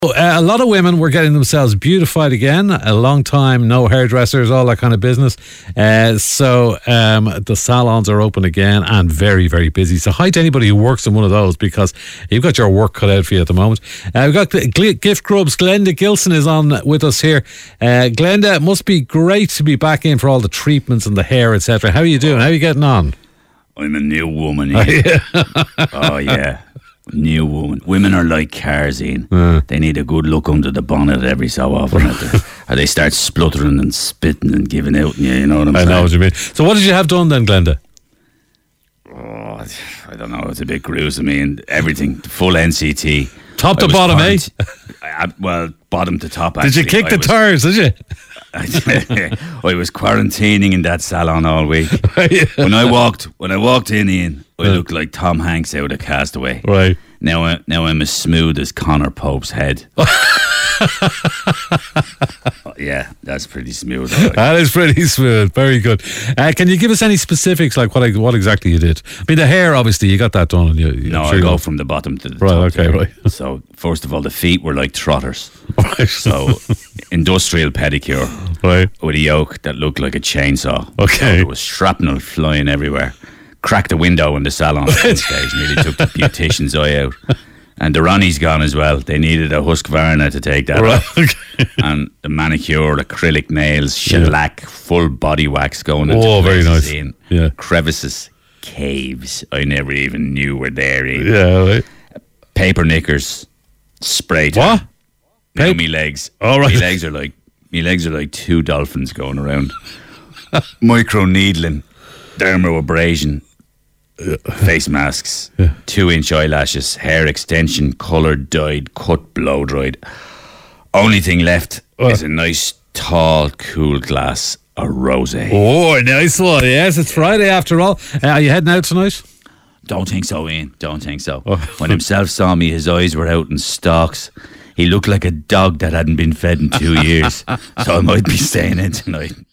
A lot of women were getting themselves beautified again. A long time, no hairdressers, all that kind of business. So the salons are open again and very, very busy. So hi to anybody who works in one of those, because you've got your work cut out for you at the moment. We've got Gift Grubs. Glenda Gilson is on with us here. Glenda, it must be great to be back in for all the treatments and the hair, etc. How are you doing? How are you getting on? I'm a new woman, Ian. Oh, yeah. New woman. Women are like cars, Ian. They need a good look under the bonnet every so often. Or they start spluttering and spitting and giving out. You know what I'm saying? I know what you mean. So what did you have done then, Glenda? Oh, I don't know. It's a bit gruesome, Ian. Everything. Full NCT. Top to bottom, eh? Well, bottom to top, actually. Did you kick the tires, did you? I was quarantining in that salon all week. Yeah. When I walked in, Ian, I looked like Tom Hanks out of Castaway. Right. Now I'm as smooth as Connor Pope's head. Yeah, that's pretty smooth. That is pretty smooth. Very good. Can you give us any specifics, like what exactly you did? I mean, the hair, obviously, you got that done. And I go from the bottom to the top. Right, okay, right. So, first of all, the feet were like trotters. Right. So, industrial pedicure. Right. With a yoke that looked like a chainsaw. Okay. So there was shrapnel flying everywhere. Cracked a window in the salon at one stage. Nearly took the beautician's eye out. And the Ronnie's gone as well. They needed a Husqvarna to take that off. Okay. And the manicure, acrylic nails, shellac, full body wax going into very nice. In. Yeah. Crevices, caves I never even knew were there. Yeah, right. Paper knickers, spray tan. What? Me legs. All right. My legs are like two dolphins going around. Micro needling, dermabrasion. Face masks, 2-inch eyelashes, hair extension, coloured, dyed, cut, blow dried. Only thing left is a nice, tall, cool glass of rosé. Oh, nice one. Yes, it's Friday after all. Are you heading out tonight? Don't think so, Ian. Don't think so. When himself saw me, his eyes were out in stalks. He looked like a dog that hadn't been fed in 2 years. So I might be staying in tonight.